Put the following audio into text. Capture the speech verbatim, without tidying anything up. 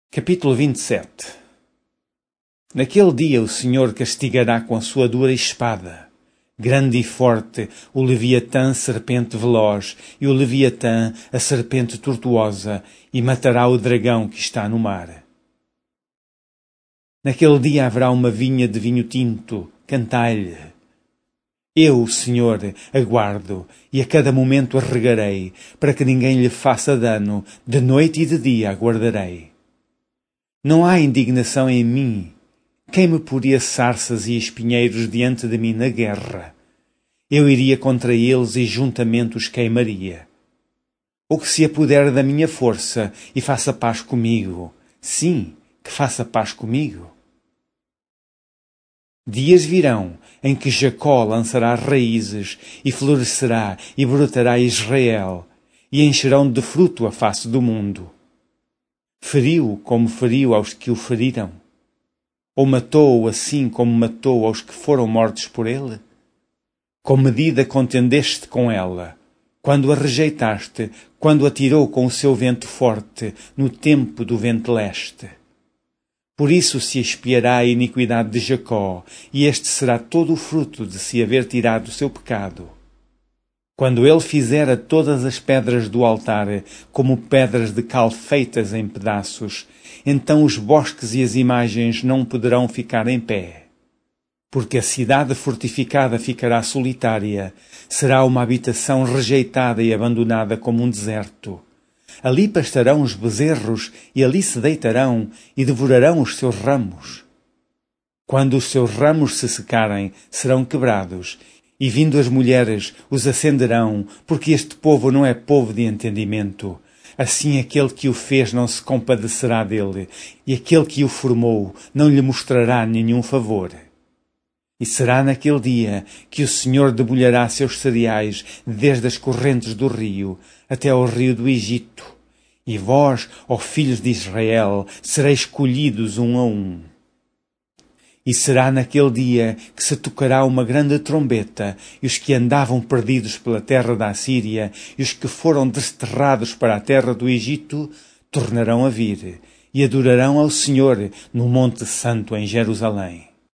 Capítulo vinte e sete. Naquele dia o Senhor castigará com a sua dura espada, grande e forte, o Leviatã, serpente veloz, e o Leviatã, a serpente tortuosa, e matará o dragão que está no mar. Naquele dia haverá uma vinha de vinho tinto, cantai-lhe. Eu, o Senhor, aguardo, e a cada momento a regarei, para que ninguém lhe faça dano, de noite e de dia aguardarei. Não há indignação em mim. Quem me poria sarças e espinheiros diante de mim na guerra? Eu iria contra eles e juntamente os queimaria. Ou que se apodere da minha força e faça paz comigo. Sim, que faça paz comigo. Dias virão em que Jacó lançará raízes e florescerá e brotará Israel, e encherão de fruto a face do mundo. Feriu como feriu aos que o feriram? Ou matou assim como matou aos que foram mortos por ele? Com medida contendeste com ela, quando a rejeitaste, quando a tirou com o seu vento forte, no tempo do vento leste. Por isso se expiará a iniquidade de Jacó, e este será todo o fruto de se haver tirado o seu pecado. Quando ele fizera todas as pedras do altar como pedras de cal feitas em pedaços, então os bosques e as imagens não poderão ficar em pé. Porque a cidade fortificada ficará solitária, será uma habitação rejeitada e abandonada como um deserto. Ali pastarão os bezerros e ali se deitarão e devorarão os seus ramos. Quando os seus ramos se secarem, serão quebrados, e vindo as mulheres os acenderão, porque este povo não é povo de entendimento. Assim aquele que o fez não se compadecerá dele, e aquele que o formou não lhe mostrará nenhum favor. E será naquele dia que o Senhor debulhará seus cereais desde as correntes do rio até ao rio do Egito. E vós, ó filhos de Israel, sereis colhidos um a um. E será naquele dia que se tocará uma grande trombeta, e os que andavam perdidos pela terra da Assíria, e os que foram desterrados para a terra do Egito, tornarão a vir, e adorarão ao Senhor no Monte Santo em Jerusalém.